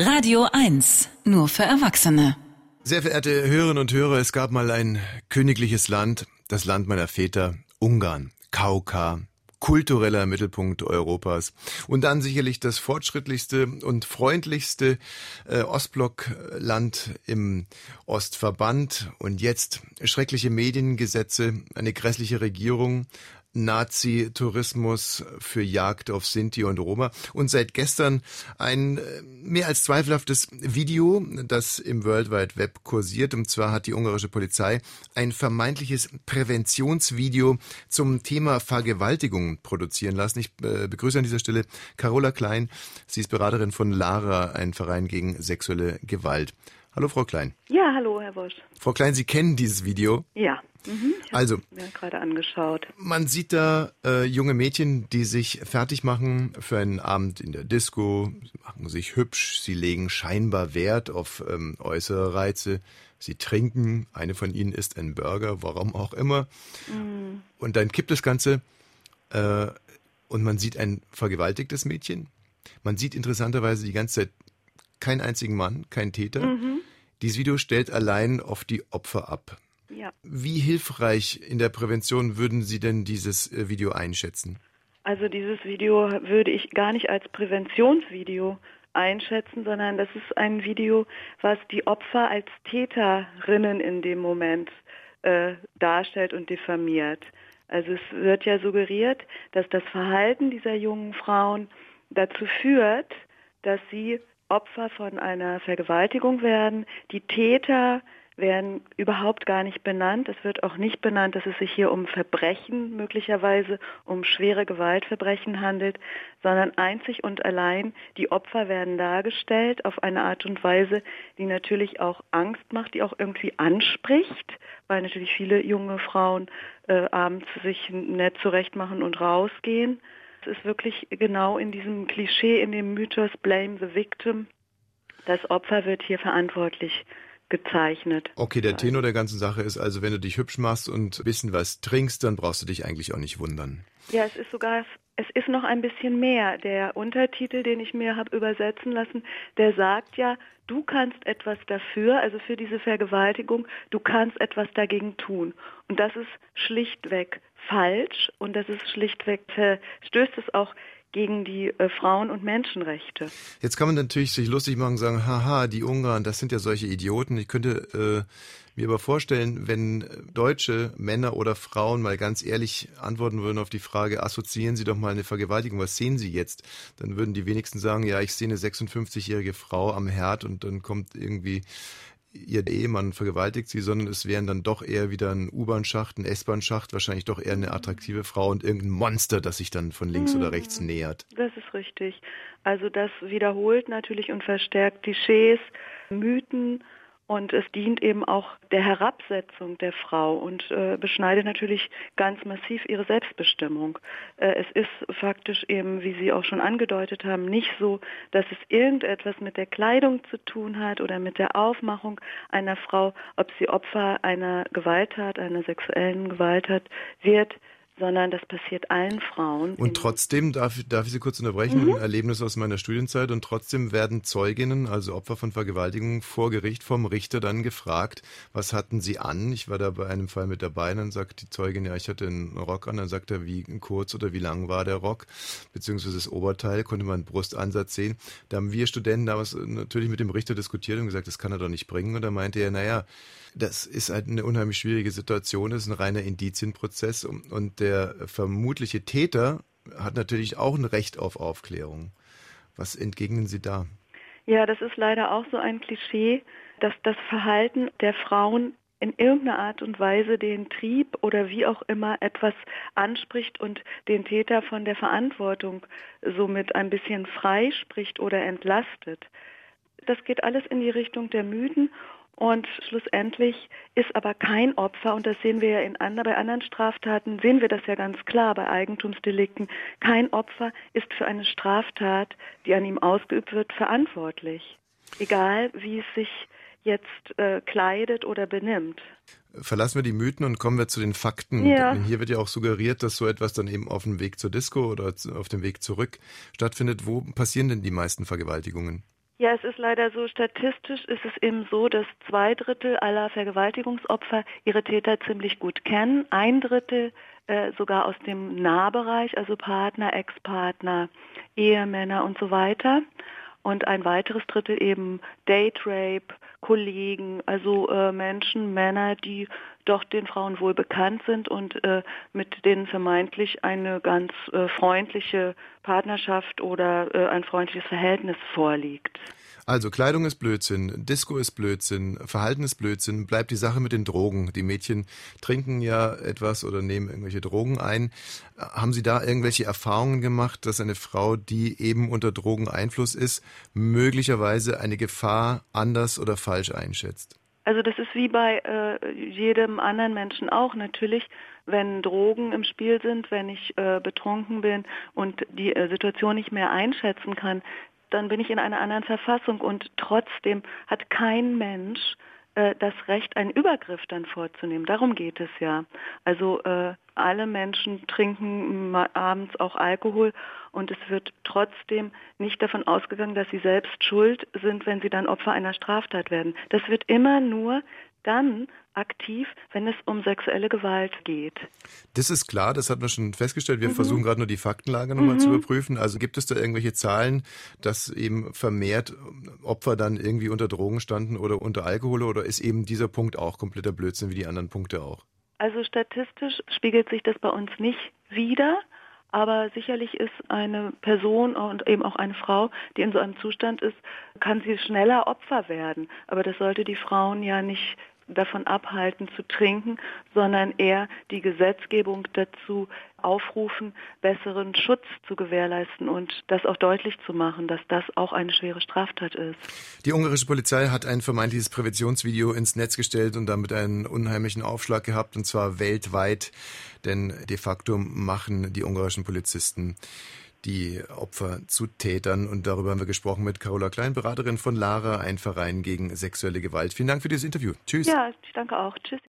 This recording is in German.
Radio 1, nur für Erwachsene. Sehr verehrte Hörerinnen und Hörer, es gab mal ein königliches Land, das Land meiner Väter, Ungarn, Kauka, kultureller Mittelpunkt Europas und dann sicherlich das fortschrittlichste und freundlichste Ostblockland im Ostverband und jetzt schreckliche Mediengesetze, eine grässliche Regierung, Nazi-Tourismus für Jagd auf Sinti und Roma und seit gestern ein mehr als zweifelhaftes Video, das im World Wide Web kursiert. Und zwar hat die ungarische Polizei ein vermeintliches Präventionsvideo zum Thema Vergewaltigung produzieren lassen. Ich begrüße an dieser Stelle Carola Klein. Sie ist Beraterin von LARA, ein Verein gegen sexuelle Gewalt. Hallo, Frau Klein. Ja, hallo, Herr Wosch. Frau Klein, Sie kennen dieses Video? Ja. Ich habe mir gerade angeschaut. Man sieht da junge Mädchen, die sich fertig machen für einen Abend in der Disco, sie machen sich hübsch, sie legen scheinbar Wert auf äußere Reize, sie trinken, eine von ihnen isst einen Burger, warum auch immer. Und dann kippt das Ganze und man sieht ein vergewaltigtes Mädchen. Man sieht interessanterweise die ganze Zeit keinen einzigen Mann, keinen Täter. Dieses Video stellt allein auf die Opfer ab. Ja. Wie hilfreich in der Prävention würden Sie denn dieses Video einschätzen? Also dieses Video würde ich gar nicht als Präventionsvideo einschätzen, sondern das ist ein Video, was die Opfer als Täterinnen in dem Moment darstellt und diffamiert. Also es wird ja suggeriert, dass das Verhalten dieser jungen Frauen dazu führt, dass sie Opfer von einer Vergewaltigung werden. Die Täter werden überhaupt gar nicht benannt. Es wird auch nicht benannt, dass es sich hier um Verbrechen, möglicherweise um schwere Gewaltverbrechen handelt, sondern einzig und allein die Opfer werden dargestellt auf eine Art und Weise, die natürlich auch Angst macht, die auch irgendwie anspricht, weil natürlich viele junge Frauen abends sich nett zurechtmachen und rausgehen. Es ist wirklich genau in diesem Klischee, in dem Mythos Blame the Victim. Das Opfer wird hier verantwortlich gezeichnet. Okay, der Tenor der ganzen Sache ist also, wenn du dich hübsch machst und ein bisschen was trinkst, dann brauchst du dich eigentlich auch nicht wundern. Ja, es ist noch ein bisschen mehr. Der Untertitel, den ich mir habe übersetzen lassen, der sagt ja, du kannst etwas dafür, also für diese Vergewaltigung, du kannst etwas dagegen tun. Und das ist schlichtweg falsch und das ist schlichtweg, verstößt es auch gegen die Frauen- und Menschenrechte. Jetzt kann man natürlich sich lustig machen und sagen, haha, die Ungarn, das sind ja solche Idioten. Ich könnte mir aber vorstellen, wenn deutsche Männer oder Frauen mal ganz ehrlich antworten würden auf die Frage, assoziieren Sie doch mal eine Vergewaltigung, was sehen Sie jetzt? Dann würden die wenigsten sagen, ja, ich sehe eine 56-jährige Frau am Herd und dann kommt irgendwie ihr Ehemann vergewaltigt sie, sondern es wären dann doch eher wieder ein U-Bahn-Schacht, ein S-Bahn-Schacht, wahrscheinlich doch eher eine attraktive Frau und irgendein Monster, das sich dann von links oder rechts nähert. Das ist richtig. Also das wiederholt natürlich und verstärkt Klischees, Mythen und es dient eben auch der Herabsetzung der Frau und beschneidet natürlich ganz massiv ihre Selbstbestimmung. Es ist faktisch eben, wie Sie auch schon angedeutet haben, nicht so, dass es irgendetwas mit der Kleidung zu tun hat oder mit der Aufmachung einer Frau, ob sie Opfer einer Gewalttat, einer sexuellen Gewalttat wird, sondern das passiert allen Frauen. Und trotzdem, darf ich Sie kurz unterbrechen, ein Erlebnis aus meiner Studienzeit, und trotzdem werden Zeuginnen, also Opfer von Vergewaltigungen, vor Gericht vom Richter dann gefragt, was hatten sie an? Ich war da bei einem Fall mit dabei, dann sagt die Zeugin, ja, ich hatte einen Rock an, dann sagt er, wie kurz oder wie lang war der Rock, beziehungsweise das Oberteil, konnte man einen Brustansatz sehen. Da haben wir Studenten damals natürlich mit dem Richter diskutiert und gesagt, das kann er doch nicht bringen, und da meinte er, naja, das ist halt eine unheimlich schwierige Situation, das ist ein reiner Indizienprozess und der vermutliche Täter hat natürlich auch ein Recht auf Aufklärung. Was entgegnen Sie da? Ja, das ist leider auch so ein Klischee, dass das Verhalten der Frauen in irgendeiner Art und Weise den Trieb oder wie auch immer etwas anspricht und den Täter von der Verantwortung somit ein bisschen freispricht oder entlastet. Das geht alles in die Richtung der Mythen. Und schlussendlich ist aber kein Opfer, und das sehen wir ja bei anderen Straftaten, sehen wir das ja ganz klar bei Eigentumsdelikten, kein Opfer ist für eine Straftat, die an ihm ausgeübt wird, verantwortlich. Egal, wie es sich jetzt kleidet oder benimmt. Verlassen wir die Mythen und kommen wir zu den Fakten. Ja. Denn hier wird ja auch suggeriert, dass so etwas dann eben auf dem Weg zur Disco oder auf dem Weg zurück stattfindet. Wo passieren denn die meisten Vergewaltigungen? Ja, es ist leider so, statistisch ist es eben so, dass 2/3 aller Vergewaltigungsopfer ihre Täter ziemlich gut kennen, 1/3 sogar aus dem Nahbereich, also Partner, Ex-Partner, Ehemänner und so weiter. Und ein weiteres Drittel eben Date Rape, Kollegen, also Menschen, Männer, die doch den Frauen wohl bekannt sind und mit denen vermeintlich eine ganz freundliche Partnerschaft oder ein freundliches Verhältnis vorliegt. Also Kleidung ist Blödsinn, Disco ist Blödsinn, Verhalten ist Blödsinn, bleibt die Sache mit den Drogen. Die Mädchen trinken ja etwas oder nehmen irgendwelche Drogen ein. Haben Sie da irgendwelche Erfahrungen gemacht, dass eine Frau, die eben unter Drogeneinfluss ist, möglicherweise eine Gefahr anders oder falsch einschätzt? Also das ist wie bei jedem anderen Menschen auch natürlich, wenn Drogen im Spiel sind, wenn ich betrunken bin und die Situation nicht mehr einschätzen kann, dann bin ich in einer anderen Verfassung und trotzdem hat kein Mensch das Recht, einen Übergriff dann vorzunehmen. Darum geht es ja. Also alle Menschen trinken abends auch Alkohol und es wird trotzdem nicht davon ausgegangen, dass sie selbst schuld sind, wenn sie dann Opfer einer Straftat werden. Das wird immer nur dann aktiv, wenn es um sexuelle Gewalt geht. Das ist klar, das hat man schon festgestellt. Wir versuchen gerade nur die Faktenlage nochmal zu überprüfen. Also gibt es da irgendwelche Zahlen, dass eben vermehrt Opfer dann irgendwie unter Drogen standen oder unter Alkohol, oder ist eben dieser Punkt auch kompletter Blödsinn wie die anderen Punkte auch? Also statistisch spiegelt sich das bei uns nicht wider. Aber sicherlich ist eine Person und eben auch eine Frau, die in so einem Zustand ist, kann sie schneller Opfer werden. Aber das sollte die Frauen ja nicht davon abhalten zu trinken, sondern eher die Gesetzgebung dazu aufrufen, besseren Schutz zu gewährleisten und das auch deutlich zu machen, dass das auch eine schwere Straftat ist. Die ungarische Polizei hat ein vermeintliches Präventionsvideo ins Netz gestellt und damit einen unheimlichen Aufschlag gehabt, und zwar weltweit, denn de facto machen die ungarischen Polizisten die Opfer zu Tätern. Und darüber haben wir gesprochen mit Carola Klein, Beraterin von LARA, ein Verein gegen sexuelle Gewalt. Vielen Dank für dieses Interview. Tschüss. Ja, ich danke auch. Tschüss.